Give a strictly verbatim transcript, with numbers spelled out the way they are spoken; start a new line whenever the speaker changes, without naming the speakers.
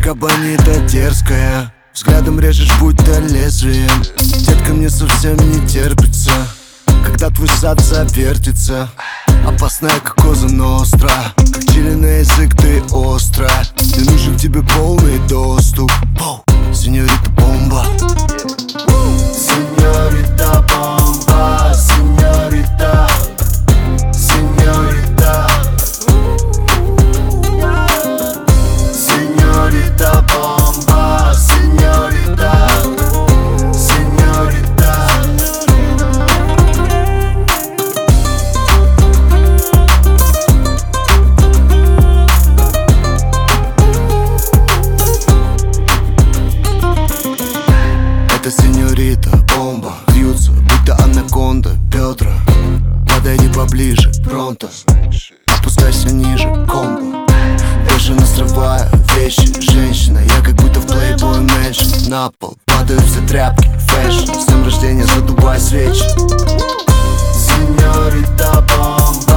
Как бонита дерзкая, взглядом режешь, будто лезвием. Детка, мне совсем не терпится, когда твой сад завертится. Опасная, как коза ностра, как чили на язык ты остро. Мне нужен к тебе полный доступ. Сеньорита бомба, сеньорита бомба, сеньорита, сеньорита, сеньорита бомба, сеньорита, сеньорита. Это сеньорита бомба, бьются, будто анаконда, бедра. Подойди поближе, пронто, опускайся ниже, комбо. Бешено срываю вещи, женщина, я как будто в Playboy Mansion. На пол падают все тряпки, фэшн, с днем рождения задувай свечи. Сеньорита бомба.